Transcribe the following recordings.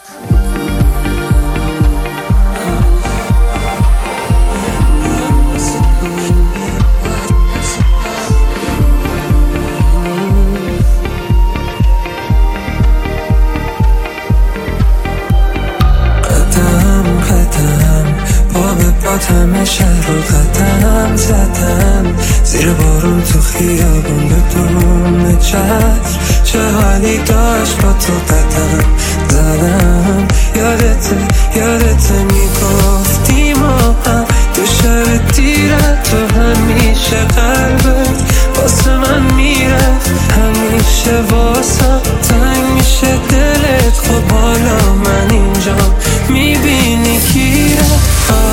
همه شهر رو قدم زدم، زیر بارون تو خیابون بدون چتر، چه حالی داشت با تو قدم زدم. یادته میگفتی ما هم تو شب دیره، تو همیشه قلبت واسه من میرفت، همیشه واسه تنگ میشه دلت. خب حالا من اینجا میبینی کی رفت.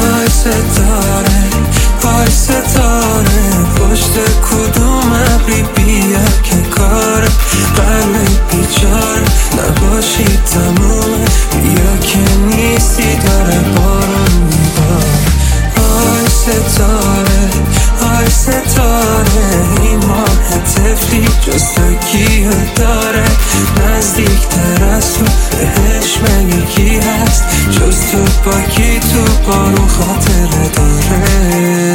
پای ستاره پشت کدوم ابری بیا که کار قلب بیچاره نباشی تمومه، بیا که نیستی داره بارون میبار. آی ستاره این ماه تفلی جستگی داره، نزدیکتر از تو بهش مگه کی هست جز تو، با کی تو بارون خاطره داره.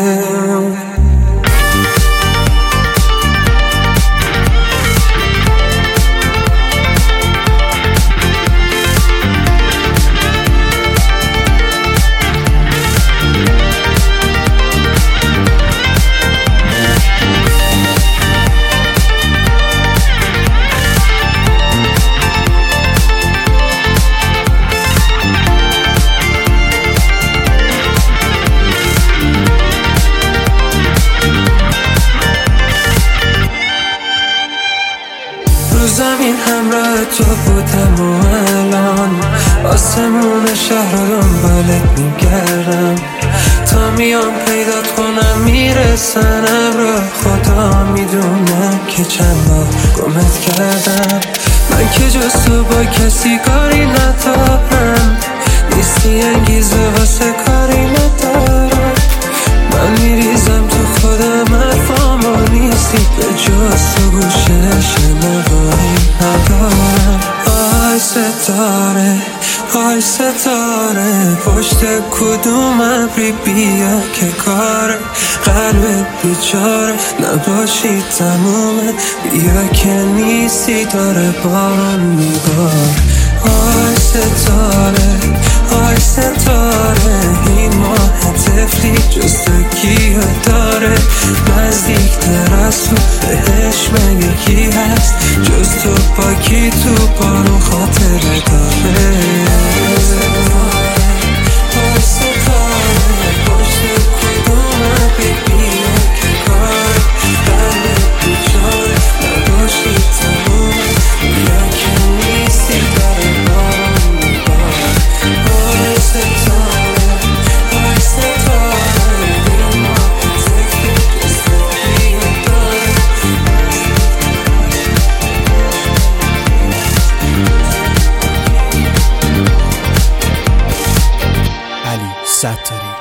زمین همراه تو بودم و الان آسمون شهر رو دنبالت میگردم، تا میام پیدات کنم میرسن ابرا. خدا میدونه که چند بار گمت کردم، من که جز تو با کسی کاری ندارم، نیستی انگیزه واسه کاری ندارم. من میریزم تو خودم حرفامو نیستی، به جز تو گوشه شنوایی ندارم. آی ستاره پشت کدوم ابری بیا که کار قلب بیچاره نباشی تمومه، بیا که نیستی داره بارون میبار. آی ستاره این ماه تفلی جستگی داره، نزدیکتر از تو بهش مگه کی هست جز تو، با کی تو بارون خاطره داره. آی ستاره پشت کدوم ابری بیا که کار قلب بیچاره نباشی تمومه، بیا که نیستی داره بارون میبار. آی ستاره این ماه تفلی جستگی داره. علی ستاری.